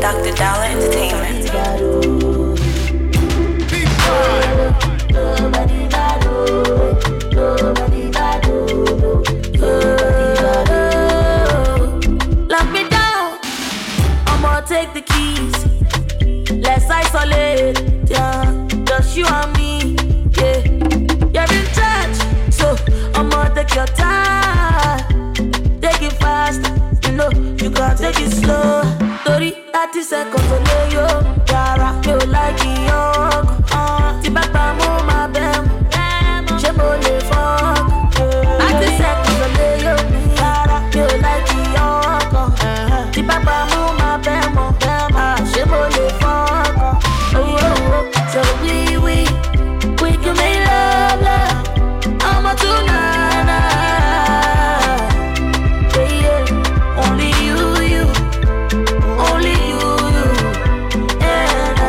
Dr. Dollar Entertainment. Lock me down, I'ma take the keys. Let's isolate, yeah. Just you and me, yeah. You're in charge, so I'ma take your time. Take it fast, you know, you can't take it slow. 30 seconds to lay you, Yara, you like it, Tibaka mo my bem, Jebo le fuck. 30 seconds to lay you, Yara, you like it, Tibaka mo my bem, Jebo le fuck. So we can make love, I'm a tonight. Yeah, only you, only you and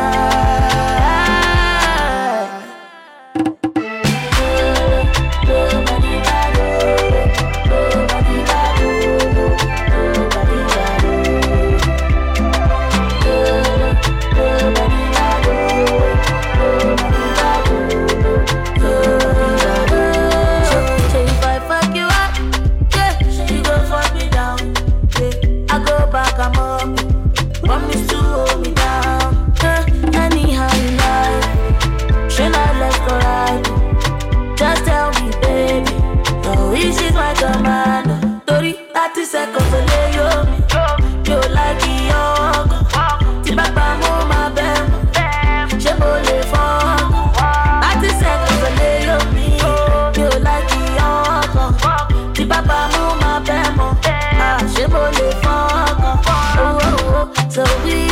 So if I fuck you up, yeah, you gon' fuck me down. Yeah, I go back, I'm up. Promise to hold me down. Anyhow you like, should I left or right? Just tell me, baby. Your wish is my command. 30 seconds to lay you. You like it, Tibaka mo my bem. Jebo le fuck. 30 seconds to lay you like it, Tibaka mo my bem. Jebo le fuck. So we